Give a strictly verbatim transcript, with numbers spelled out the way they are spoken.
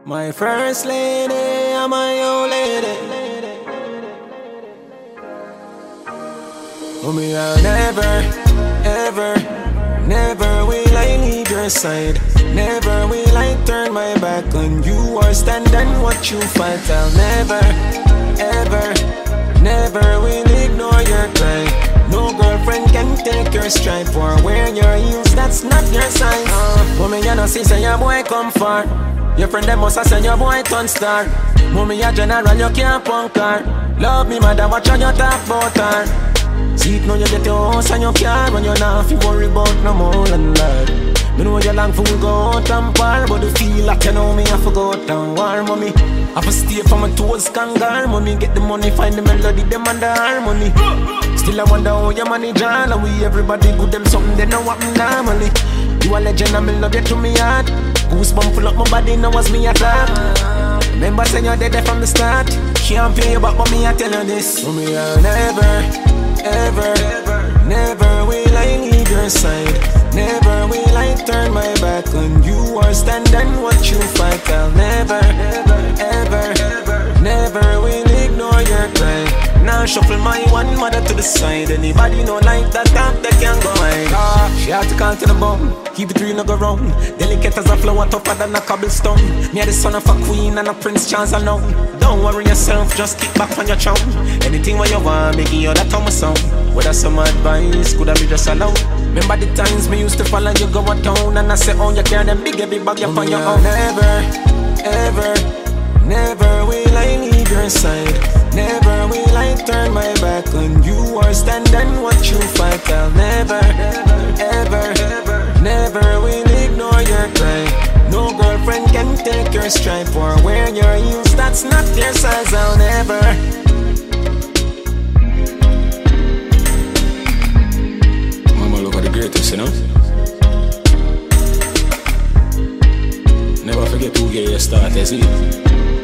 My first lady, I'm my old lady. Oh, me, I'll never, ever, never will I leave your side. Never will I turn my back on you or stand and watch you fight. I'll never, ever, never will ignore your cry. No girlfriend can take your stripe or wear your heels, that's not your size. uh, Mommy, you know, see, say your boy come far. Your friend them must have said your boy turn star. Mommy, a general, you can't punk her. Love me, mother, watch how you talk about her. See it now, you get your house and your car, when you're not fi worry about no more than that. Me know you long for we go out and par, but you feel like you know me, I forgot down war, mommy. I have to stay for my toes, kangar, mommy. Get the money, find the melody, them and the harmony. Still I wonder how you manage all, and we everybody good, them something they know what me normally. You a legend and me love you to me heart. Goosebumps full up my body, now was me a talk. Remember saying you're dead from the start. Can't pay you back, but me I tell you this. For me I'll never, ever, never will I leave your side. Never will I turn my back on you or stand and watch you fight. I'll never, ever, never will ignore your cry. Now shuffle my one mother to the side. Anybody know like that top they can go hide. Ah, she had to call to the bum. Keep it real, no go round. Delicate as a flower, tougher than a cobblestone. Me the son of a queen and a prince Charles alone. Don't worry yourself, just kick back on your throne. Anything what you want, make you that on my sound. Whether some advice, could I be just alone? Remember the times me used to follow you go a town, and I say, oh, you carry them big heavy bag up on your own. Never, ever, never will I leave your side. Never will I turn my back on you or stand and watch you fight. I'll never, ever, never will ignore your cry. No girlfriend can take your stripe or wear your heels, that's not your size. I'll never. Mama look at the greatest, you know. Never forget who gave you start, see.